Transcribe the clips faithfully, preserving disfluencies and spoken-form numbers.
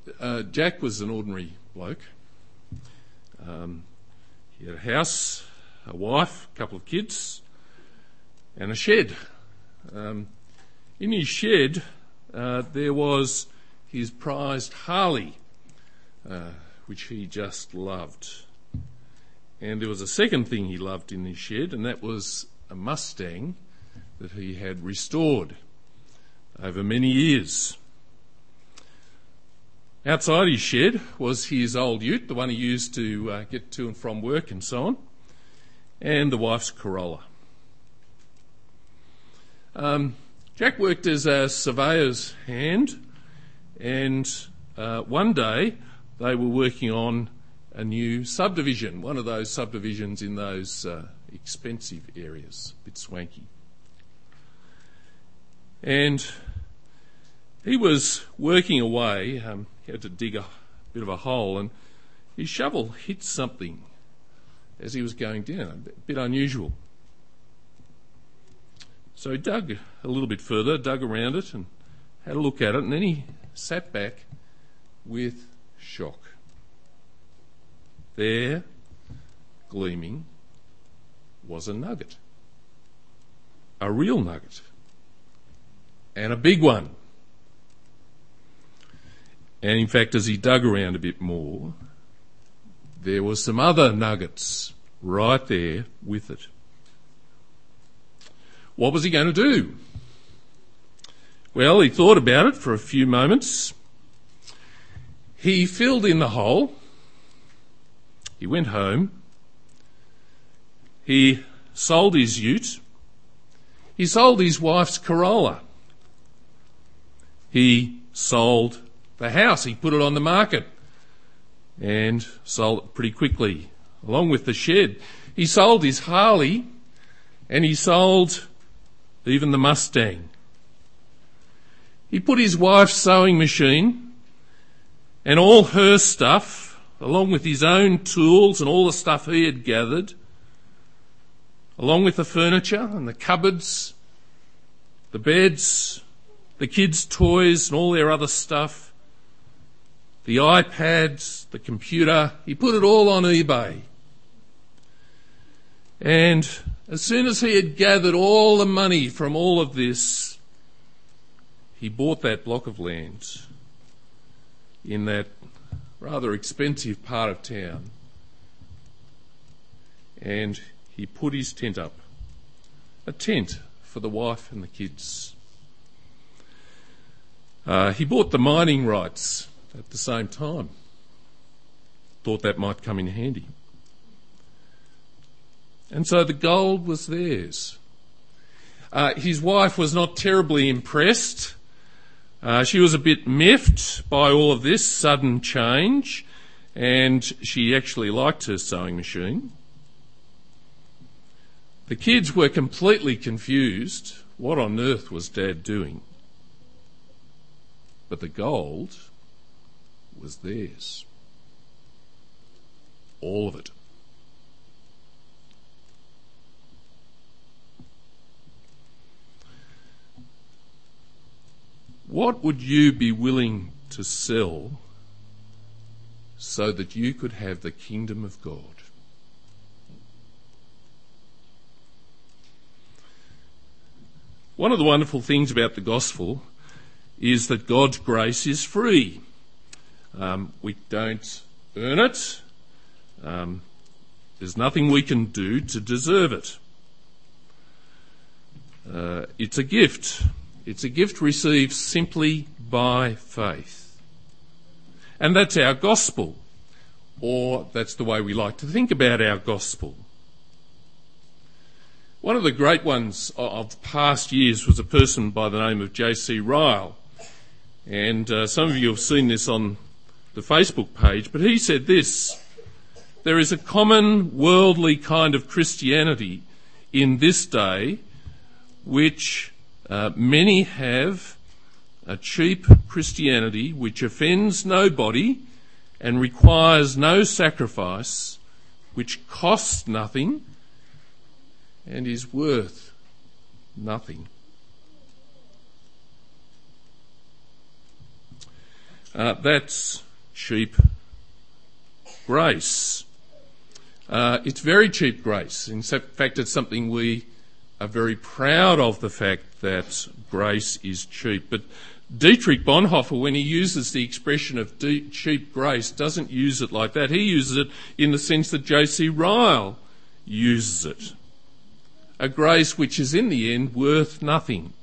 uh, Jack was an ordinary bloke. Um, he had a house, a wife, a couple of kids, and a shed. Um, in his shed, uh, there was his prized Harley, uh, which he just loved. And there was a second thing he loved in his shed, and that was a Mustang that he had restored over many years. Outside his shed was his old ute, the one he used to uh, get to and from work and so on, and the wife's Corolla. Um, Jack worked as a surveyor's hand, and uh, one day they were working on a new subdivision, one of those subdivisions in those uh, expensive areas, a bit swanky. And he was working away. Um, he had to dig a bit of a hole, and his shovel hit something as he was going down, a bit unusual. So he dug a little bit further, dug around it and had a look at it, and then he sat back with shock. There, gleaming, was a nugget. A real nugget. And a big one. And in fact, as he dug around a bit more, there were some other nuggets right there with it. What was he going to do? Well, he thought about it for a few moments. He filled in the hole. He went home. He sold his ute. He sold his wife's Corolla. He sold the house. He put it on the market and sold it pretty quickly, along with the shed. He sold his Harley, and he sold even the Mustang. He put his wife's sewing machine and all her stuff, along with his own tools and all the stuff he had gathered, along with the furniture and the cupboards, the beds, the kids' toys and all their other stuff, the iPads, the computer. He put it all on eBay. And as soon as he had gathered all the money from all of this, he bought that block of land in that rather expensive part of town, and he put his tent up, a tent for the wife and the kids. Uh, he bought the mining rights at the same time. Thought that might come in handy. And so the gold was theirs. Uh, his wife was not terribly impressed. Uh, she was a bit miffed by all of this sudden change, and she actually liked her sewing machine. The kids were completely confused. What on earth was Dad doing? But the gold was theirs. All of it. What would you be willing to sell so that you could have the kingdom of God? One of the wonderful things about the gospel is that God's grace is free. Um, we don't earn it. Um, there's nothing we can do to deserve it. Uh, it's a gift. It's a gift received simply by faith. And that's our gospel, or that's the way we like to think about our gospel. One of the great ones of past years was a person by the name of J C Ryle. And uh, some of you have seen this on the Facebook page, but he said this: there is a common worldly kind of Christianity in this day which Uh, many have, a cheap Christianity which offends nobody and requires no sacrifice, which costs nothing and is worth nothing. Uh, that's cheap grace. Uh, it's very cheap grace. In fact, it's something we are very proud of, the fact that grace is cheap. But Dietrich Bonhoeffer, when he uses the expression of de- cheap grace, doesn't use it like that. He uses it in the sense that J C Ryle uses it. A grace which is in the end worth nothing.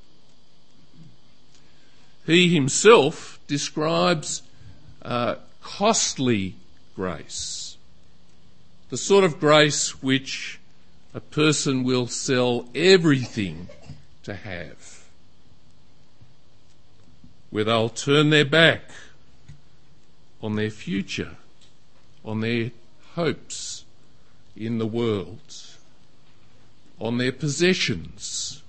He himself describes uh, costly grace. The sort of grace which a person will sell everything to have, where they'll turn their back on their future, on their hopes in the world, on their possessions,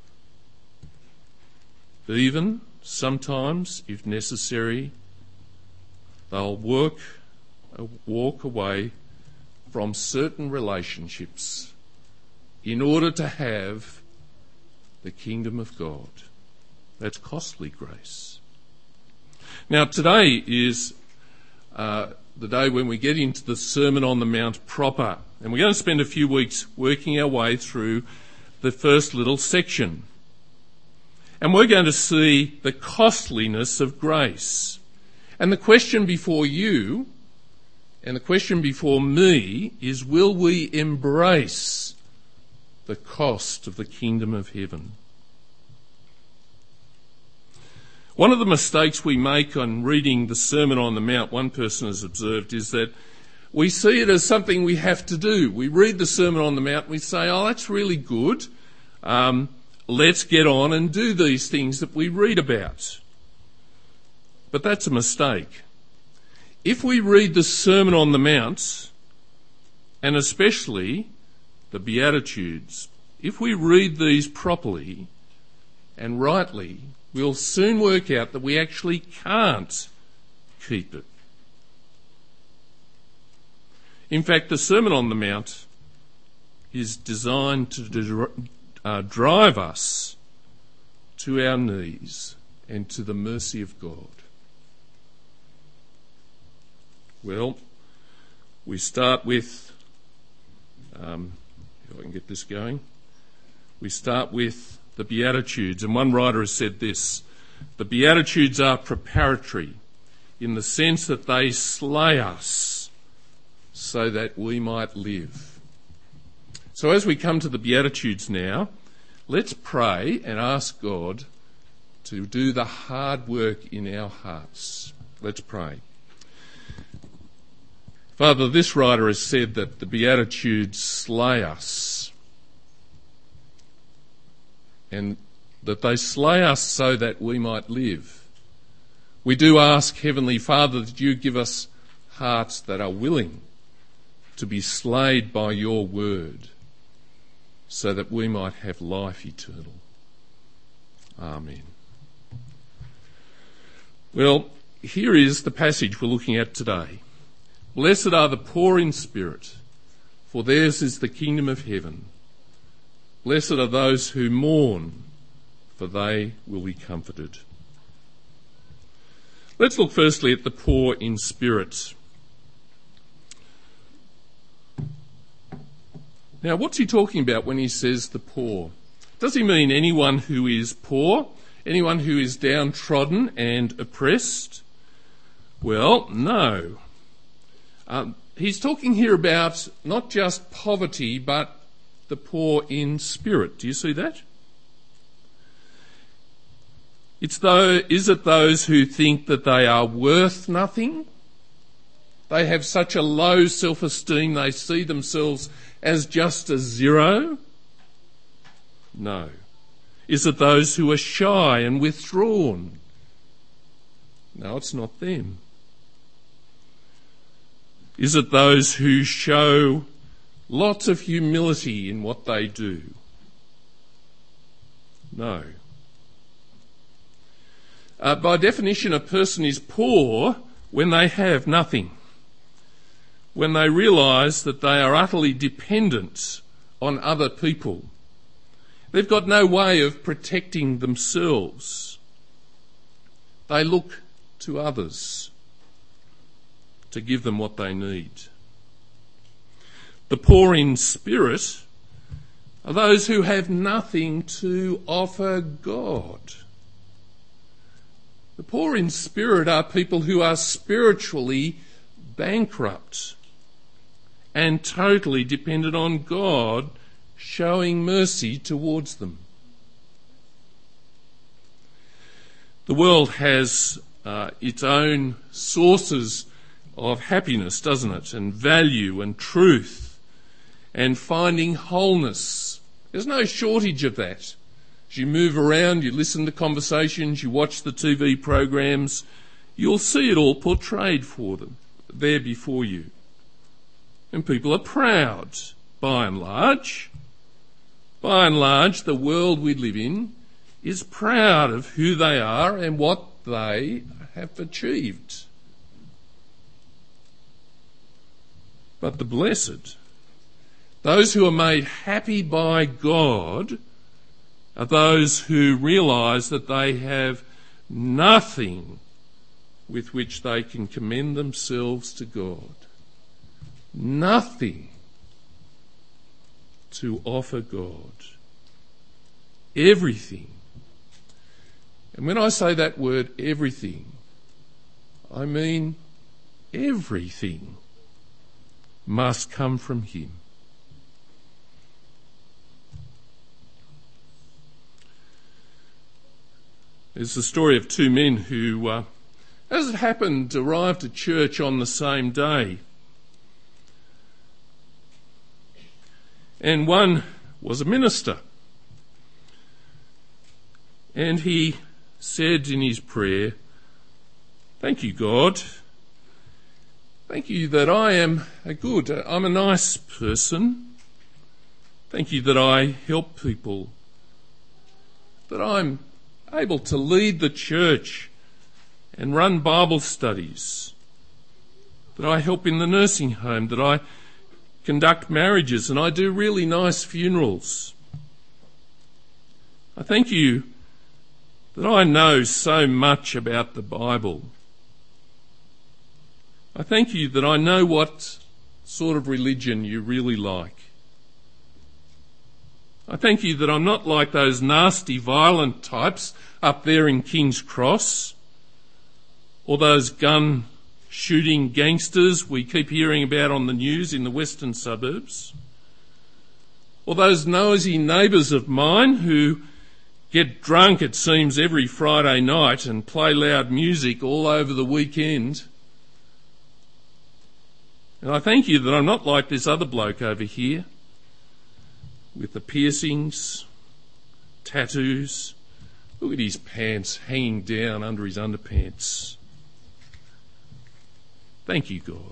even sometimes, if necessary, they'll work, walk away from certain relationships in order to have the kingdom of God. That's costly grace. Now, today is uh, the day when we get into the Sermon on the Mount proper, and we're going to spend a few weeks working our way through the first little section. And we're going to see the costliness of grace. And the question before you and the question before me is, will we embrace the cost of the kingdom of heaven? One of the mistakes we make on reading the Sermon on the Mount, one person has observed, is that we see it as something we have to do. We read the Sermon on the Mount and we say, oh, that's really good. Um, let's get on and do these things that we read about. But that's a mistake. If we read the Sermon on the Mount, and especially the Beatitudes, if we read these properly and rightly, we'll soon work out that we actually can't keep it. In fact, the Sermon on the Mount is designed to uh, drive us to our knees and to the mercy of God. Well, we start with, um, if I can get this going, we start with the Beatitudes. And one writer has said this: the Beatitudes are preparatory in the sense that they slay us so that we might live. So as we come to the Beatitudes now, let's pray and ask God to do the hard work in our hearts. Let's pray. Father, this writer has said that the Beatitudes slay us, and that they slay us so that we might live. We do ask, Heavenly Father, that you give us hearts that are willing to be slayed by your word, so that we might have life eternal. Amen. Well, here is the passage we're looking at today. Blessed are the poor in spirit, for theirs is the kingdom of heaven. Blessed are those who mourn, for they will be comforted. Let's look firstly at the poor in spirit. Now, what's he talking about when he says the poor? Does he mean anyone who is poor? Anyone who is downtrodden and oppressed? Well, no. Um, he's talking here about not just poverty, but the poor in spirit. Do you see that? It's though, is it those who think that they are worth nothing? They have such a low self-esteem, they see themselves as just a zero? No. Is it those who are shy and withdrawn? No, it's not them. Is it those who show lots of humility in what they do? No. Uh, by definition, a person is poor when they have nothing, when they realise that they are utterly dependent on other people. They've got no way of protecting themselves. They look to others, to give them what they need. The poor in spirit are those who have nothing to offer God. The poor in spirit are people who are spiritually bankrupt and totally dependent on God showing mercy towards them. The world has uh, its own sources of happiness, doesn't it? And value and truth and finding wholeness. There's no shortage of that. As you move around, you listen to conversations, you watch the T V programs, you'll see it all portrayed for them, there before you. And people are proud, by and large. By and large, the world we live in is proud of who they are and what they have achieved. But the blessed, those who are made happy by God, are those who realise that they have nothing with which they can commend themselves to God. Nothing to offer God. Everything. And when I say that word everything, I mean everything must come from him. There's the story of two men who, uh, as it happened, arrived at church on the same day. And one was a minister. And he said in his prayer, "Thank you, God. Thank you that I am a good, I'm a nice person. Thank you that I help people, that I'm able to lead the church and run Bible studies, that I help in the nursing home, that I conduct marriages and I do really nice funerals. I thank you that I know so much about the Bible. I thank you that I know what sort of religion you really like. I thank you that I'm not like those nasty, violent types up there in King's Cross, or those gun-shooting gangsters we keep hearing about on the news in the western suburbs, or those noisy neighbours of mine who get drunk, it seems, every Friday night and play loud music all over the weekend. And I thank you that I'm not like this other bloke over here, with the piercings, tattoos. Look at his pants hanging down under his underpants. Thank you, God.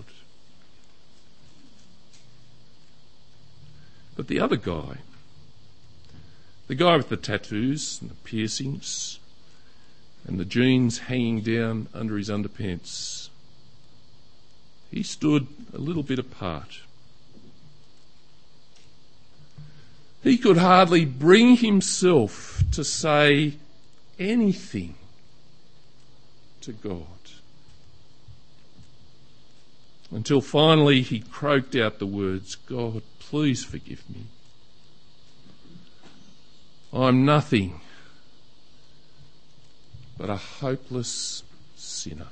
But the other guy, the guy with the tattoos and the piercings and the jeans hanging down under his underpants, he stood a little bit apart. He could hardly bring himself to say anything to God, until finally he croaked out the words, "God, please forgive me. I'm nothing but a hopeless sinner."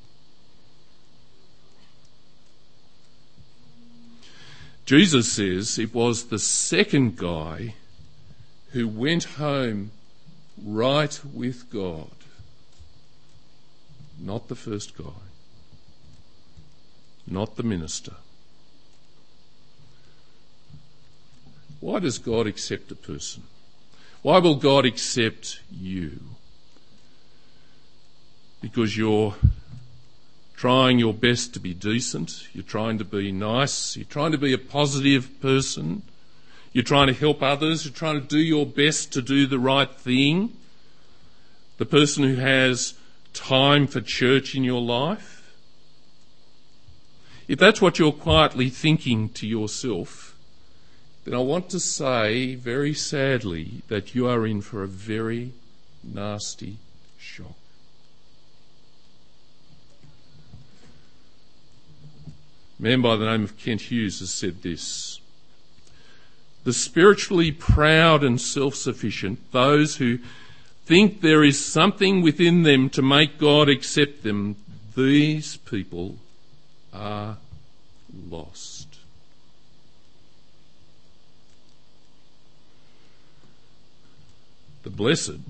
Jesus says it was the second guy who went home right with God, not the first guy, not the minister. Why does God accept a person? Why will God accept you? Because you're trying your best to be decent, you're trying to be nice, you're trying to be a positive person, you're trying to help others, you're trying to do your best to do the right thing. The person who has time for church in your life. If that's what you're quietly thinking to yourself, then I want to say very sadly that you are in for a very nasty shock. A man by the name of Kent Hughes has said this: the spiritually proud and self-sufficient, those who think there is something within them to make God accept them, these people are lost. The blessed,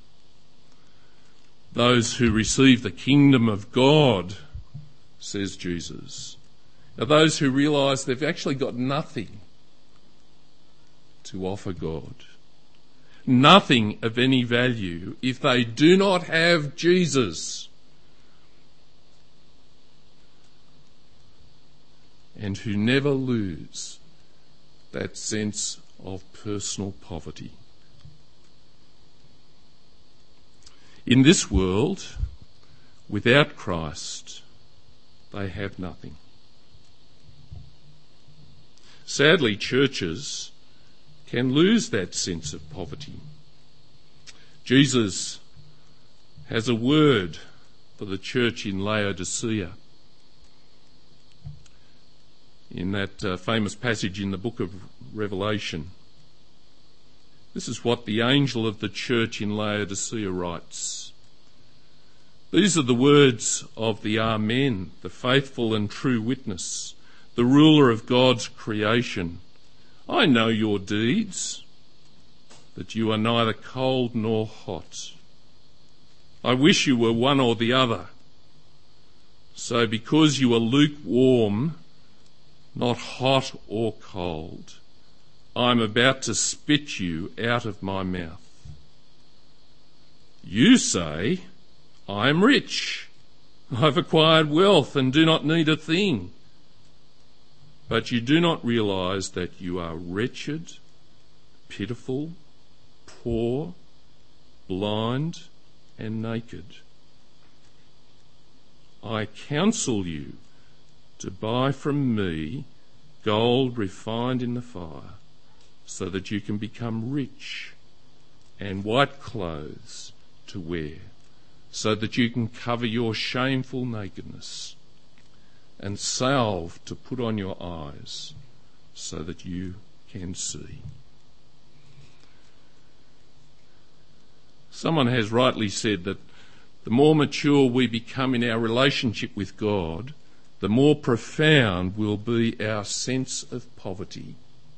those who receive the kingdom of God, says Jesus, are those who realise they've actually got nothing to offer God. Nothing of any value if they do not have Jesus. And who never lose that sense of personal poverty. In this world, without Christ, they have nothing. Sadly, churches can lose that sense of poverty. Jesus has a word for the church in Laodicea. In that uh, famous passage in the book of Revelation, this is what the angel of the church in Laodicea writes. These are the words of the Amen, the faithful and true witness, the ruler of God's creation. I know your deeds, that you are neither cold nor hot. I wish you were one or the other. So because you are lukewarm, not hot or cold, I am about to spit you out of my mouth. You say, I am rich, I've acquired wealth and do not need a thing. But you do not realise that you are wretched, pitiful, poor, blind, and naked. I counsel you to buy from me gold refined in the fire, so that you can become rich, and white clothes to wear, so that you can cover your shameful nakedness, and salve to put on your eyes, so that you can see. Someone has rightly said that the more mature we become in our relationship with God, the more profound will be our sense of poverty.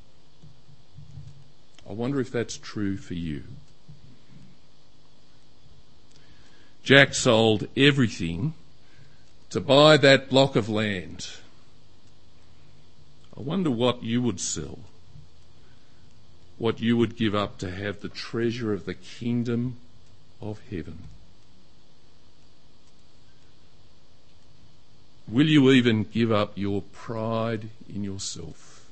I wonder if that's true for you. Jack sold everything to buy that block of land. I wonder what you would sell, what you would give up to have the treasure of the kingdom of heaven. Will you even give up your pride in yourself?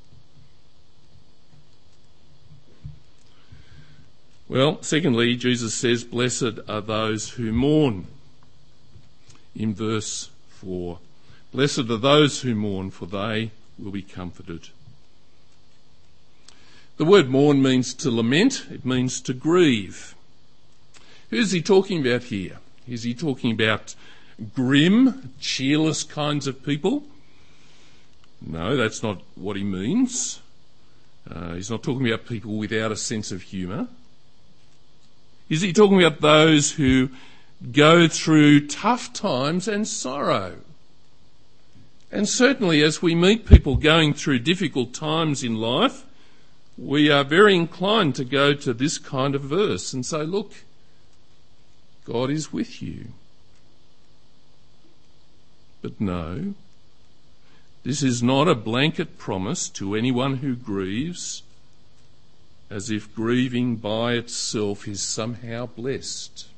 Well, secondly, Jesus says, blessed are those who mourn. In verse four, blessed are those who mourn, for they will be comforted. The word mourn means to lament, it means to grieve. Who is he talking about here? Is he talking about grim, cheerless kinds of people? No, that's not what he means. Uh, he's not talking about people without a sense of humour. Is he talking about those who go through tough times and sorrow? And certainly as we meet people going through difficult times in life, we are very inclined to go to this kind of verse and say, look, God is with you. But no, this is not a blanket promise to anyone who grieves, as if grieving by itself is somehow blessed.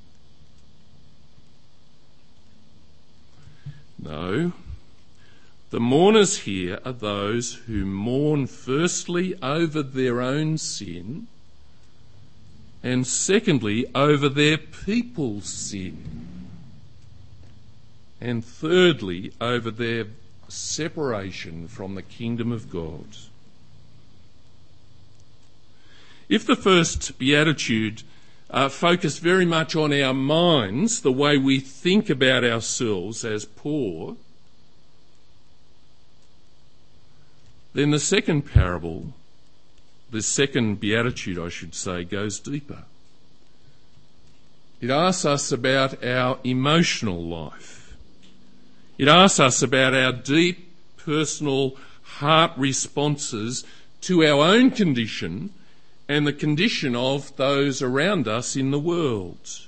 No, the mourners here are those who mourn firstly over their own sin, and secondly over their people's sin, and thirdly over their separation from the kingdom of God. If the first beatitude uh, focused very much on our minds, the way we think about ourselves as poor, then the second parable, the second beatitude, I should say, goes deeper. It asks us about our emotional life. It asks us about our deep personal heart responses to our own condition and the condition of those around us in the world.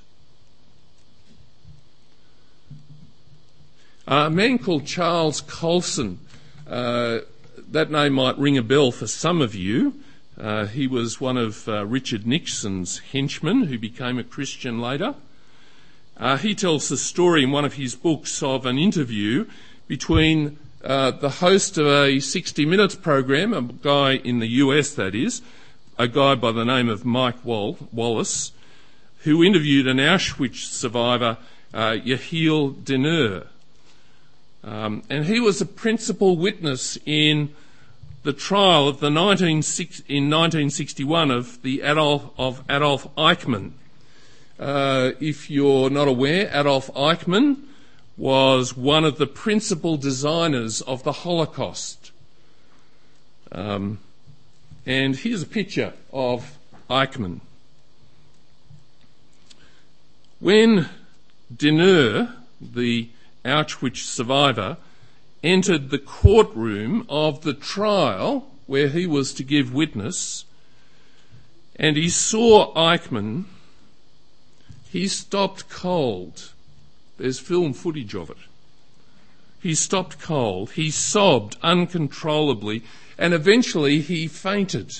A man called Charles Colson, uh, that name might ring a bell for some of you. Uh, he was one of uh, Richard Nixon's henchmen who became a Christian later. Uh, he tells the story in one of his books of an interview between uh, the host of a sixty minutes program, a guy in the U S that is, a guy by the name of Mike Wall- Wallace, who interviewed an Auschwitz survivor, uh, Yehiel Deneur. Um, and he was a principal witness in the trial of the nineteen, in nineteen sixty-one of the Adolf of Adolf Eichmann. Uh, if you're not aware, Adolf Eichmann was one of the principal designers of the Holocaust. Um, and here's a picture of Eichmann. When Deneur, the Auschwitz survivor, entered the courtroom of the trial where he was to give witness, and he saw Eichmann, he stopped cold. There's film footage of it. He stopped cold. He sobbed uncontrollably, and eventually he fainted.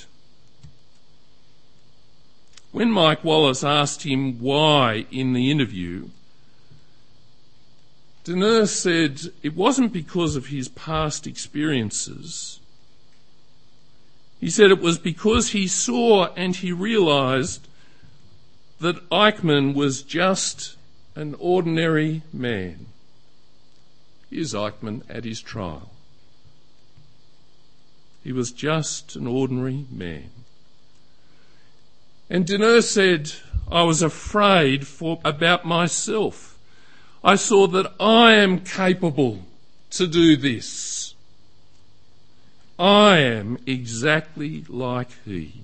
When Mike Wallace asked him why in the interview, Deneur said it wasn't because of his past experiences. He said it was because he saw and he realised that Eichmann was just an ordinary man. Here's Eichmann at his trial. He was just an ordinary man. And Deneur said, I was afraid for about myself. I saw that I am capable to do this. I am exactly like he.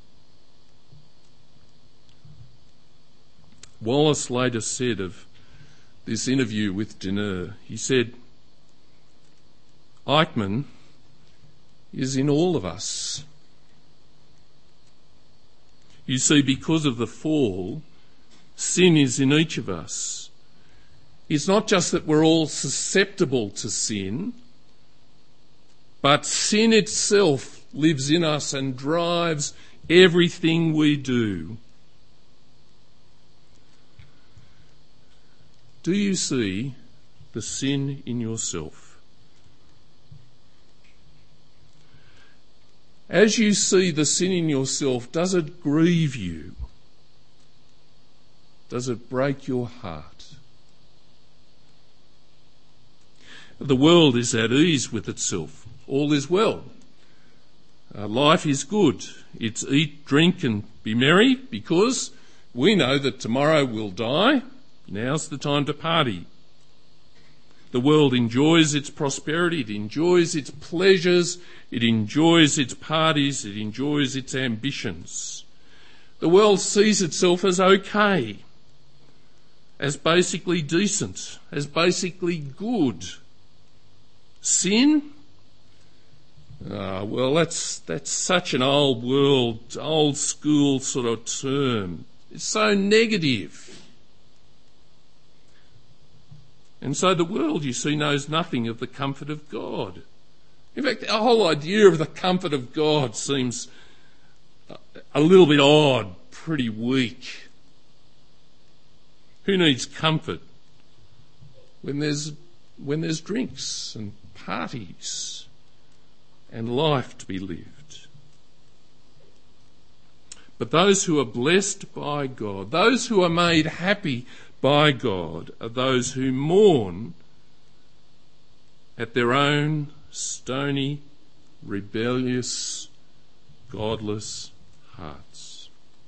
Wallace later said of this interview with Deneur, he said, Eichmann is in all of us. You see, because of the fall, sin is in each of us. It's not just that we're all susceptible to sin, but sin itself lives in us and drives everything we do. Do you see the sin in yourself? As you see the sin in yourself, does it grieve you? Does it break your heart? The world is at ease with itself. All is well. Uh, life is good. It's eat, drink and be merry because we know that tomorrow we'll die. Now's the time to party. The world enjoys its prosperity, it enjoys its pleasures, it enjoys its parties, it enjoys its ambitions. The world sees itself as okay, as basically decent, as basically good. Sin? Uh, well, that's that's such an old world, old school sort of term. It's so negative. And so the world, you see, knows nothing of the comfort of God. In fact, the whole idea of the comfort of God seems a little bit odd, pretty weak. Who needs comfort when there's when there's drinks and parties and life to be lived? But those who are blessed by God, those who are made happy by God, are those who mourn at their own stony, rebellious, godless hearts.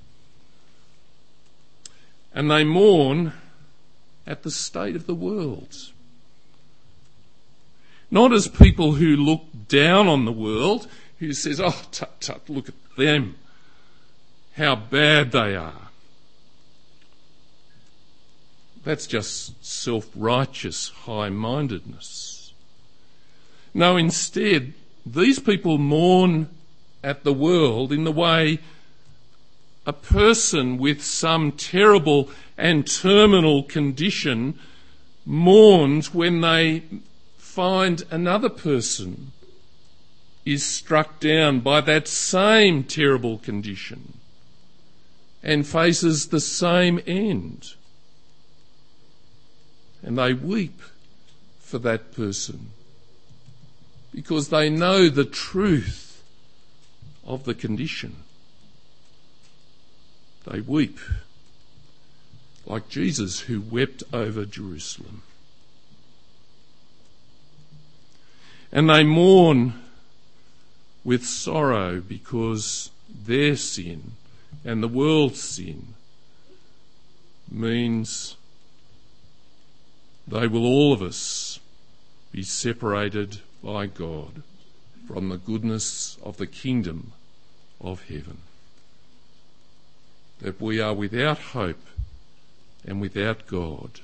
And they mourn at the state of the world. Not as people who look down on the world, who says, oh, tut, tut, look at them, how bad they are. That's just self-righteous high-mindedness. No, instead, these people mourn at the world in the way a person with some terrible and terminal condition mourns when they find another person is struck down by that same terrible condition and faces the same end. And they weep for that person because they know the truth of the condition. They weep like Jesus, who wept over Jerusalem. And they mourn with sorrow because their sin and the world's sin means they will, all of us, be separated by God from the goodness of the kingdom of heaven. That we are without hope and without God.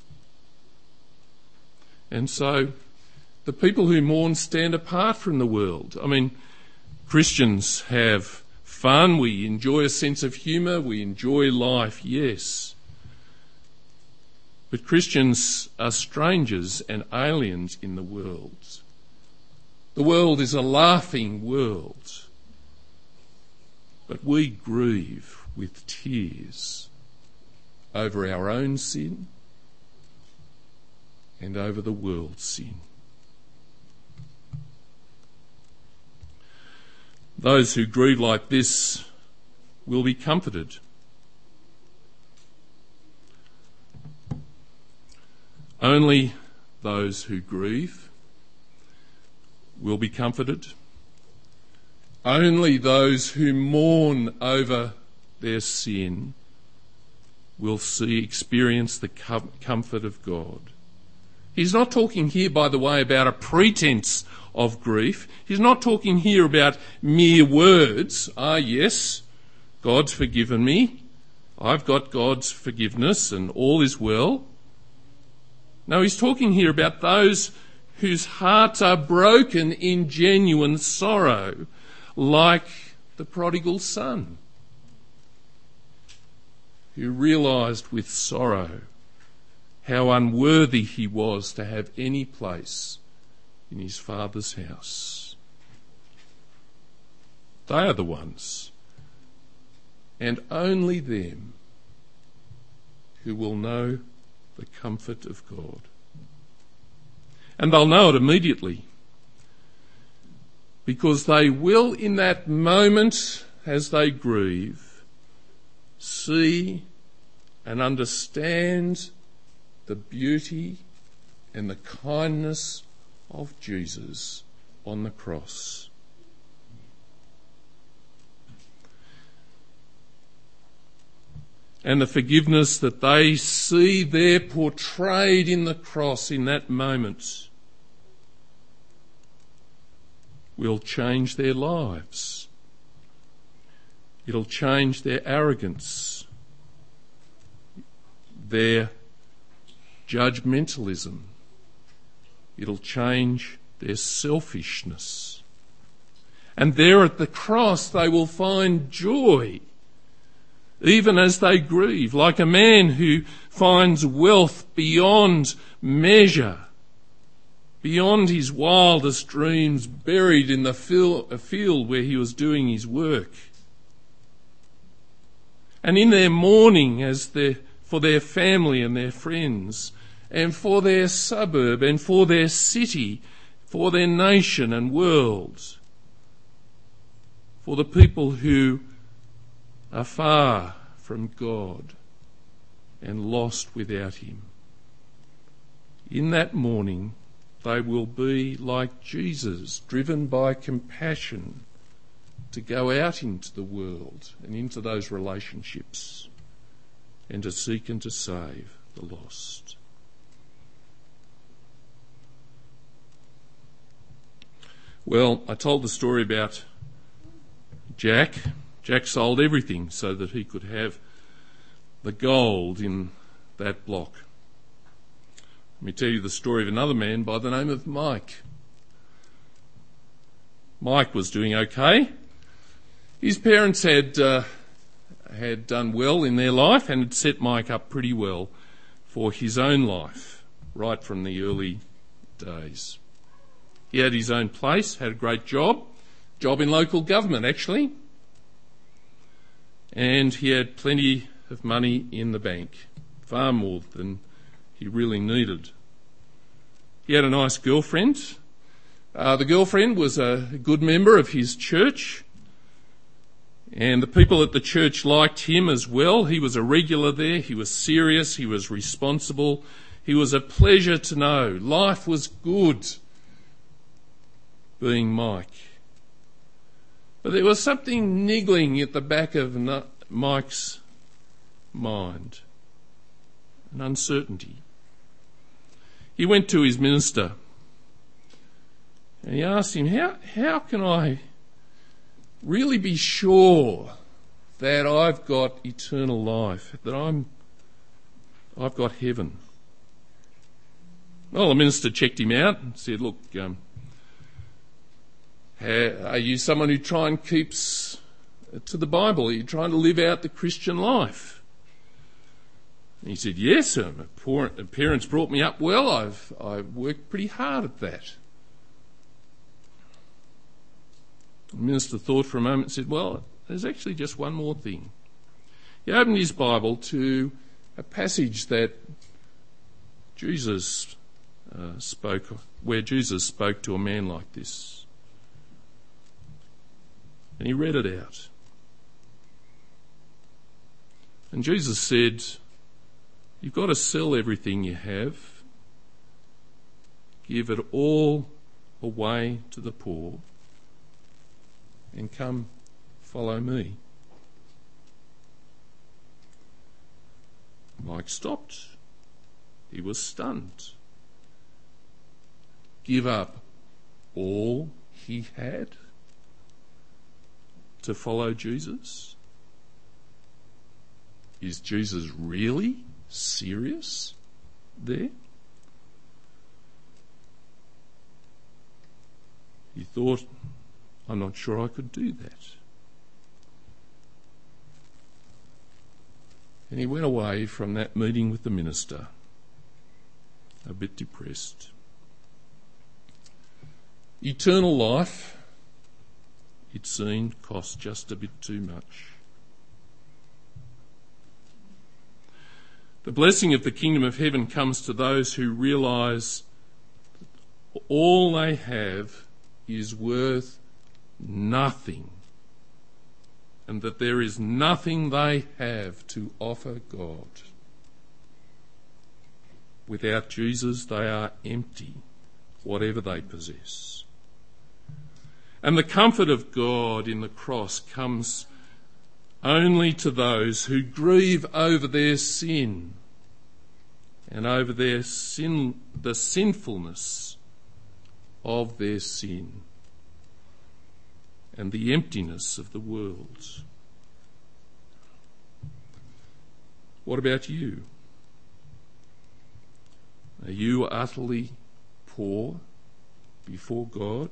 And so the people who mourn stand apart from the world. I mean, Christians have fun, we enjoy a sense of humour, we enjoy life, yes. But Christians are strangers and aliens in the world. The world is a laughing world, but we grieve with tears over our own sin and over the world's sin. Those who grieve like this will be comforted. Only those who grieve will be comforted. Only those who mourn over their sin will see, experience the com- comfort of God. He's not talking here, by the way, about a pretense of grief. He's not talking here about mere words. Ah, yes, God's forgiven me. I've got God's forgiveness and all is well. No, he's talking here about those whose hearts are broken in genuine sorrow, like the prodigal son, who realised with sorrow how unworthy he was to have any place in his father's house. They are the ones, and only them, who will know the comfort of God. And they'll know it immediately, because they will, in that moment as they grieve, see and understand the beauty and the kindness of Jesus on the cross. And the forgiveness that they see there portrayed in the cross in that moment will change their lives. It'll change their arrogance, their judgmentalism. It'll change their selfishness. And there at the cross they will find joy, even as they grieve, like a man who finds wealth beyond measure, beyond his wildest dreams, buried in the field where he was doing his work. And in their mourning as their, for their family and their friends, and for their suburb and for their city, for their nation and world, for the people who are far from God and lost without him. In that morning, they will be like Jesus, driven by compassion to go out into the world and into those relationships and to seek and to save the lost. Well, I told the story about Jack. Jack sold everything so that he could have the gold in that block. Let me tell you the story of another man by the name of Mike. Mike was doing okay. His parents had uh, had done well in their life and had set Mike up pretty well for his own life, right from the early days. He had his own place, had a great job, job in local government actually, and he had plenty of money in the bank, far more than he really needed. He had a nice girlfriend. Uh, the girlfriend was a good member of his church, and the people at the church liked him as well. He was a regular there. He was serious. He was responsible. He was a pleasure to know. Life was good being Mike. But there was something niggling at the back of Mike's mind, an uncertainty. He went to his minister and he asked him, how, how can I really be sure that I've got eternal life, that I'm, I've got heaven? Well, the minister checked him out and said, look, um, are you someone who try and keeps to the Bible? Are you trying to live out the Christian life? And he said, yes, sir. My parents brought me up well. I've, I've worked pretty hard at that. The minister thought for a moment and said, well, there's actually just one more thing. He opened his Bible to a passage that Jesus uh, spoke, where Jesus spoke to a man like this. And he read it out. And Jesus said, you've got to sell everything you have, give it all away to the poor, and come follow me. Mike stopped. He was stunned. Give up all he had to follow Jesus? Is Jesus really serious there? He thought, I'm not sure I could do that. And he went away from that meeting with the minister a bit depressed. Eternal life, it seemed, cost just a bit too much. The blessing of the kingdom of heaven comes to those who realise that all they have is worth nothing, and that there is nothing they have to offer God. Without Jesus, they are empty, whatever they possess. And the comfort of God in the cross comes only to those who grieve over their sin and over their sin, the sinfulness of their sin and the emptiness of the world. What about you? Are you utterly poor before God?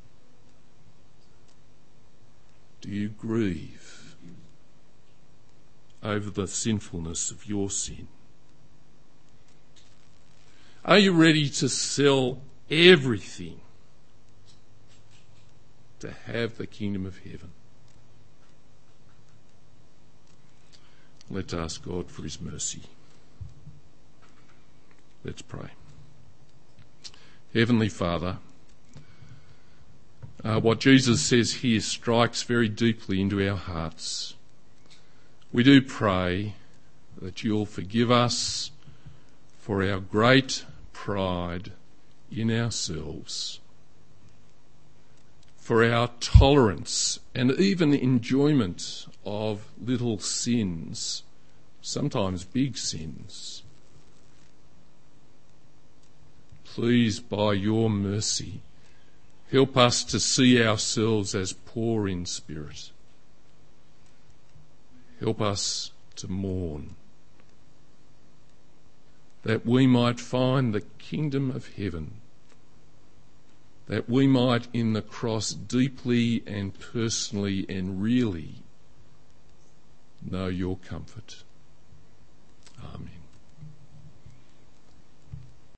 Do you grieve over the sinfulness of your sin? Are you ready to sell everything to have the kingdom of heaven? Let's ask God for his mercy. Let's pray. Heavenly Father, uh, what Jesus says here strikes very deeply into our hearts. We do pray that you'll forgive us for our great pride in ourselves, for our tolerance and even enjoyment of little sins, sometimes big sins. Please, by your mercy, Help us to see ourselves as poor in spirit. Help us to mourn, that we might find the kingdom of heaven, that we might in the cross deeply and personally and really know your comfort.